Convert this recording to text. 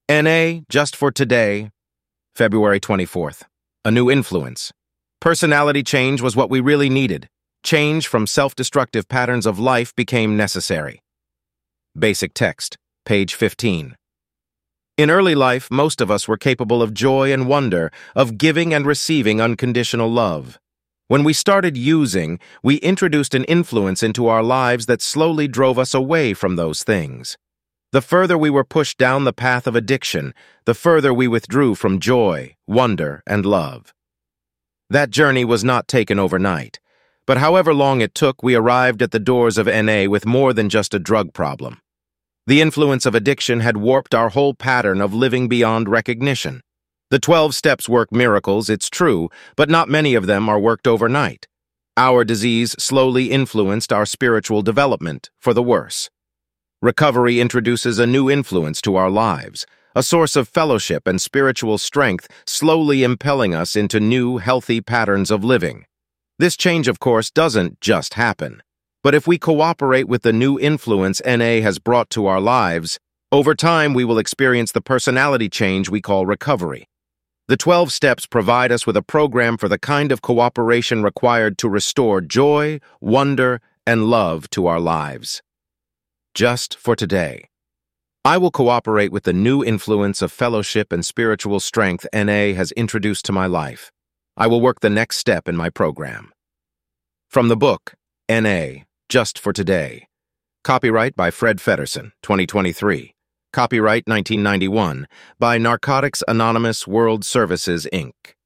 NA, just for today, February 24th. A new influence. Personality change was what we really needed. Change from self-destructive patterns of life became necessary. Basic text, page 15. In early life, most of us were capable of joy and wonder, of giving and receiving unconditional love. When we started using, we introduced an influence into our lives that slowly drove us away from those things. The further we were pushed down the path of addiction, the further we withdrew from joy, wonder, and love. That journey was not taken overnight, but however long it took, we arrived at the doors of NA with more than just a drug problem. The influence of addiction had warped our whole pattern of living beyond recognition. The 12 steps work miracles, it's true, but not many of them are worked overnight. Our disease slowly influenced our spiritual development, for the worse. Recovery introduces a new influence to our lives, a source of fellowship and spiritual strength, slowly impelling us into new, healthy patterns of living. This change, of course, doesn't just happen. But if we cooperate with the new influence NA has brought to our lives, over time we will experience the personality change we call recovery. The 12 steps provide us with a program for the kind of cooperation required to restore joy, wonder, and love to our lives. Just for today. I will cooperate with the new influence of fellowship and spiritual strength NA has introduced to my life. I will work the next step in my program. From the book, NA, Just for Today. Copyright by Fred Feddersen, 2023. Copyright 1991 by Narcotics Anonymous World Services, Inc.